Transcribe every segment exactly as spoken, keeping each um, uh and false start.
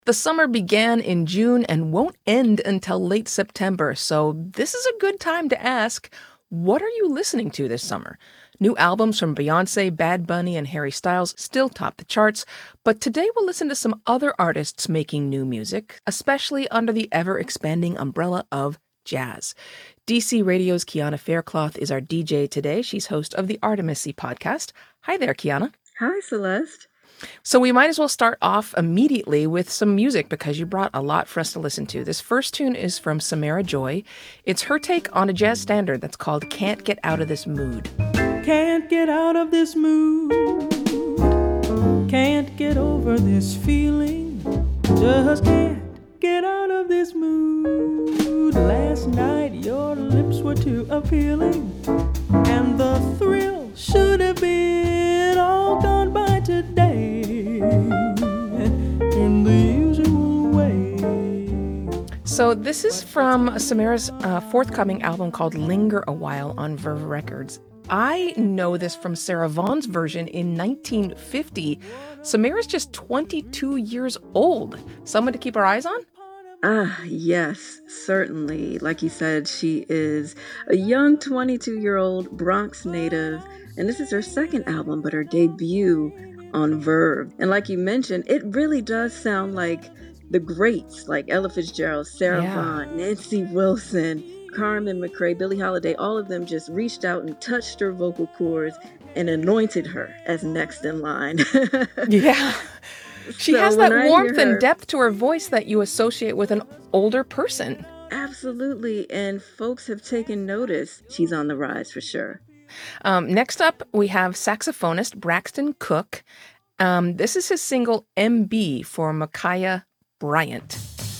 The summer began in June and won't end until late September, so this is a good time to ask, what are you listening to this summer? New albums from Beyoncé, Bad Bunny, and Harry Styles still top the charts, but today we'll listen to some other artists making new music, especially under the ever-expanding umbrella of jazz. D C Radio's Kiana Faircloth is our D J today. She's host of the Artemisy podcast. Hi there, Kiana. Hi, Celeste. So we might as well start off immediately with some music because you brought a lot for us to listen to. This first tune is from Samara Joy. It's her take on a jazz standard that's called Can't Get Out of This Mood. Can't get out of this mood. Can't get over this feeling. Just can't get out of this mood. Last night your lips were too appealing, and the thrill should have been all gone by today in the usual way. So this is from Samara's uh, forthcoming album called Linger a While on Verve Records. I know this from Sarah Vaughan's version in nineteen fifty. Samara's just twenty-two years old. Someone to keep our eyes on? Ah, yes, certainly. Like you said, she is a young twenty-two-year-old Bronx native, and this is her second album, but her debut on Verve. And like you mentioned, it really does sound like the greats, like Ella Fitzgerald, Sarah Yeah. Vaughan, Nancy Wilson, Carmen McRae, Billie Holiday. All of them just reached out and touched her vocal cords and anointed her as next in line. Yeah. She So has when that I warmth hear her- and depth to her voice that you associate with an older person. Absolutely, and folks have taken notice. She's on the rise for sure. Um, next up, we have saxophonist Braxton Cook. Um, this is his single M B for Micaiah Bryant.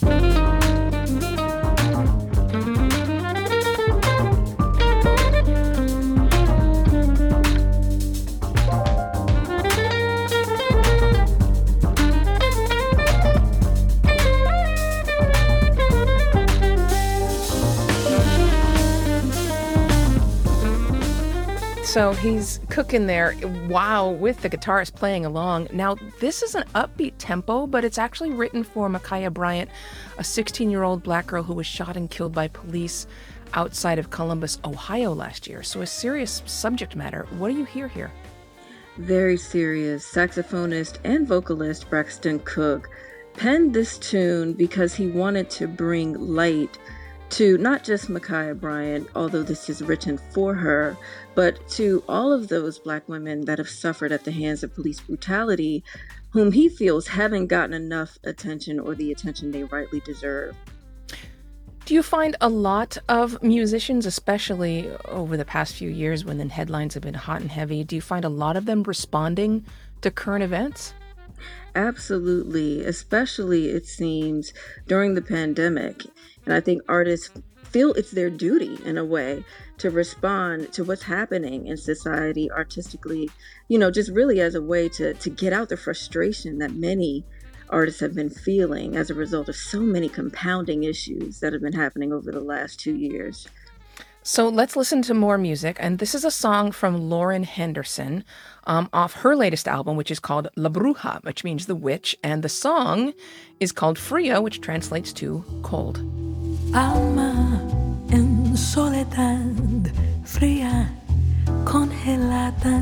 So he's cooking there, wow, with the guitarist playing along. Now, this is an upbeat tempo, but it's actually written for Micaiah Bryant, a sixteen-year-old black girl who was shot and killed by police outside of Columbus, Ohio last year. So a serious subject matter. What do you hear here? Very serious. Saxophonist and vocalist Braxton Cook penned this tune because he wanted to bring light to not just Micaiah Bryant, although this is written for her, but to all of those black women that have suffered at the hands of police brutality, whom he feels haven't gotten enough attention or the attention they rightly deserve. Do you find a lot of musicians, especially over the past few years when the headlines have been hot and heavy, do you find a lot of them responding to current events? Absolutely, especially it seems during the pandemic. And I think artists feel it's their duty in a way to respond to what's happening in society artistically, you know, just really as a way to, to get out the frustration that many artists have been feeling as a result of so many compounding issues that have been happening over the last two years. So let's listen to more music. And this is a song from Lauren Henderson um, off her latest album, which is called La Bruja, which means the witch. And the song is called Fria, which translates to cold. Alma en soledad, fría, congelada.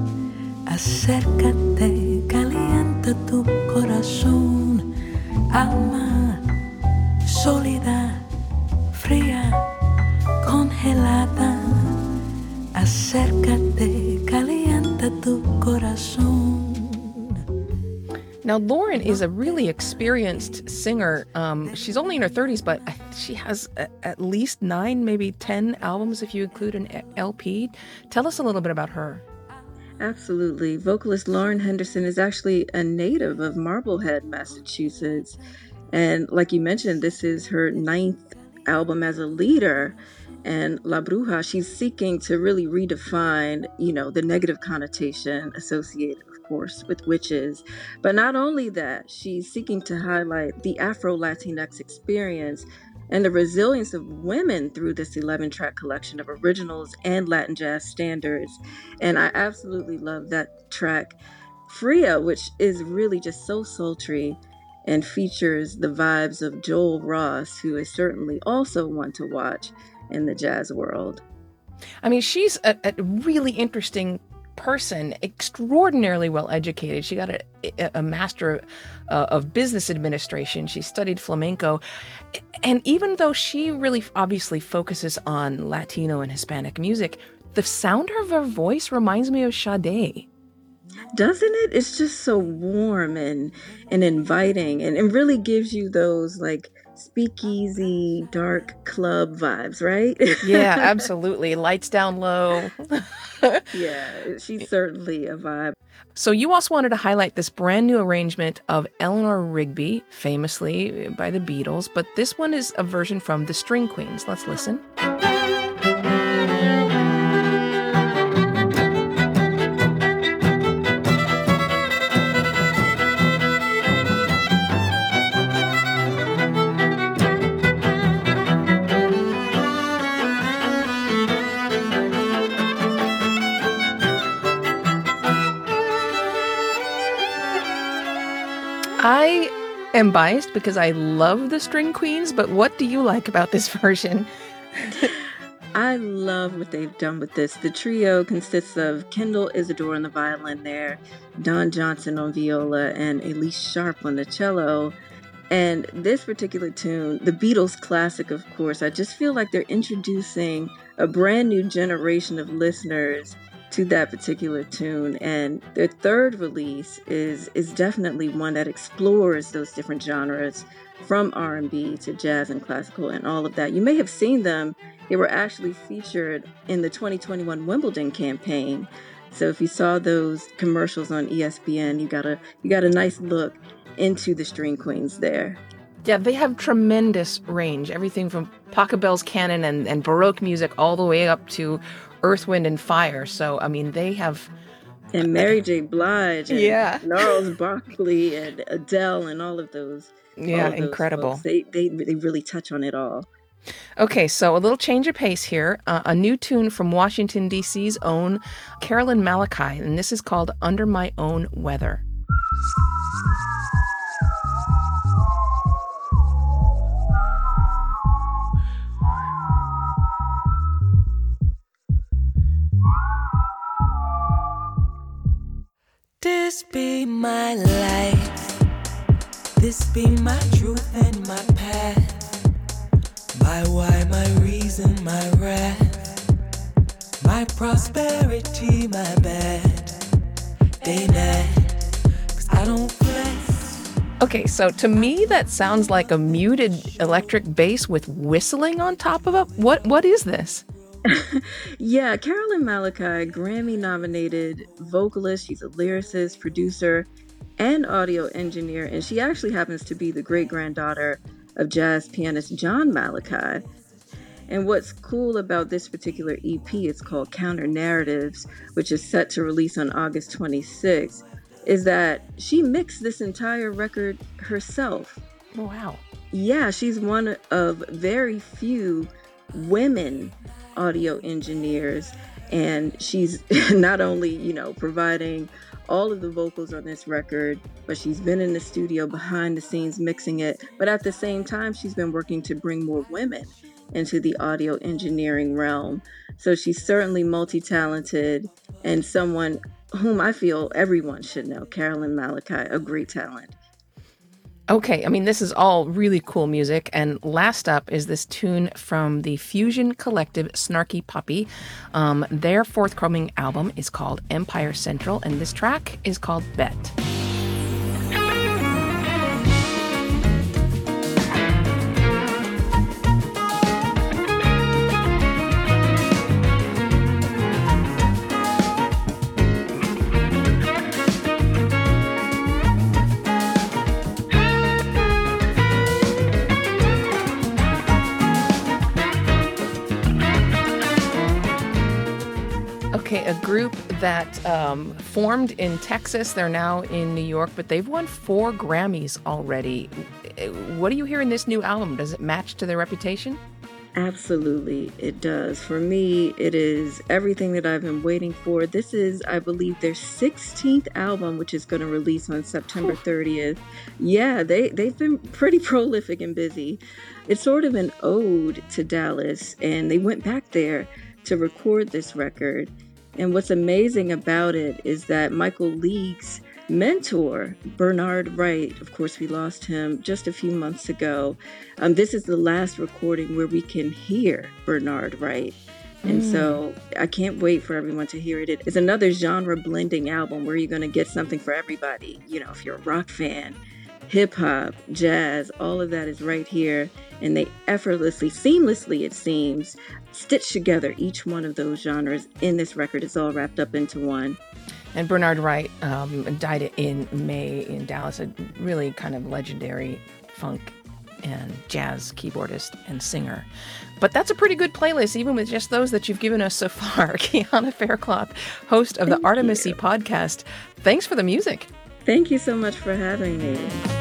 Acércate, calienta tu corazón. Alma sólida, fría, congelada. Acércate, calienta tu corazón. Now, Lauren is a really experienced singer. Um, she's only in her thirties, but she has a, at least nine, maybe ten albums if you include an L P. Tell us a little bit about her. Absolutely. Vocalist Lauren Henderson is actually a native of Marblehead, Massachusetts. And like you mentioned, this is her ninth album as a leader. And La Bruja, she's seeking to really redefine, you know, the negative connotation associated, of course, with witches. But not only that, she's seeking to highlight the Afro-Latinx experience and the resilience of women through this eleven-track collection of originals and Latin jazz standards. And I absolutely love that track, Fria, which is really just so sultry and features the vibes of Joel Ross, who is certainly also one to watch in the jazz world. I mean, she's a, a really interesting person, extraordinarily well educated. She got a, a master uh, of business administration. She studied flamenco. And even though she really obviously focuses on Latino and Hispanic music, the sound of her voice reminds me of Sade. Doesn't it? It's just so warm and and inviting, and it really gives you those like speakeasy, dark club vibes, right? Yeah, absolutely. Lights down low. Yeah, she's certainly a vibe. So you also wanted to highlight this brand new arrangement of Eleanor Rigby, famously by the Beatles, but this one is a version from the String Queens. Let's listen. I am biased because I love the String Queens, but what do you like about this version? I love what they've done with this. The trio consists of Kendall Isidore on the violin there, Don Johnson on viola, and Elise Sharp on the cello. And this particular tune, the Beatles classic, of course, I just feel like they're introducing a brand new generation of listeners to that particular tune. And their third release is is definitely one that explores those different genres, from R and B to jazz and classical and all of that. You may have seen them. They were actually featured in the twenty twenty-one Wimbledon campaign. So if you saw those commercials on E S P N, you got a you got a nice look into the String Queens there. Yeah, they have tremendous range. Everything from Pachelbel's canon and, and Baroque music all the way up to Earth, Wind, and Fire. So, I mean, they have... And Mary J. Blige and yeah. Gnarls Barkley and Adele and all of those. Yeah, of those incredible. Folks. They, they they really touch on it all. Okay, so a little change of pace here. Uh, a new tune from Washington, D C's own Carolyn Malachi, and this is called Under My Own Weather. This be my life, this be my truth and my path, my why, my reason, my wrath, my prosperity, my bad, day night, 'cause I don't flex. Okay, so to me that sounds like a muted electric bass with whistling on top of it. What What is this? Yeah, Carolyn Malachi, Grammy-nominated vocalist. She's a lyricist, producer, and audio engineer, and she actually happens to be the great-granddaughter of jazz pianist John Malachi. And what's cool about this particular E P, it's called Counter Narratives, which is set to release on August twenty-sixth, is that she mixed this entire record herself. Wow. Yeah, she's one of very few women audio engineers, and she's not only, you know, providing all of the vocals on this record, but she's been in the studio behind the scenes mixing it. But at the same time, she's been working to bring more women into the audio engineering realm. So she's certainly multi-talented and someone whom I feel everyone should know. Carolyn Malachi, a great talent. Okay, I mean, this is all really cool music. And last up is this tune from the fusion collective Snarky Puppy. Um, their forthcoming album is called Empire Central, and this track is called Bet. Okay, a group that um, formed in Texas. They're now in New York, but they've won four Grammys already. What do you hear in this new album? Does it match to their reputation? Absolutely, it does. For me, it is everything that I've been waiting for. This is, I believe, their sixteenth album, which is going to release on September thirtieth. Yeah, they, they've been pretty prolific and busy. It's sort of an ode to Dallas, and they went back there to record this record. And what's amazing about it is that Michael League's mentor, Bernard Wright, of course, we lost him just a few months ago. Um, this is the last recording where we can hear Bernard Wright. And mm. so I can't wait for everyone to hear it. It's another genre blending album where you're going to get something for everybody. You know, if you're a rock fan, hip hop, jazz, all of that is right here. And they effortlessly, seamlessly, it seems, stitch together each one of those genres in this record. It's all wrapped up into one. And Bernard Wright um, died in May in Dallas, a really kind of legendary funk and jazz keyboardist and singer. But that's a pretty good playlist, even with just those that you've given us so far. Qiana Faircloth, host of Thank the Artemisy you. podcast. Thanks for the music. Thank you so much for having me.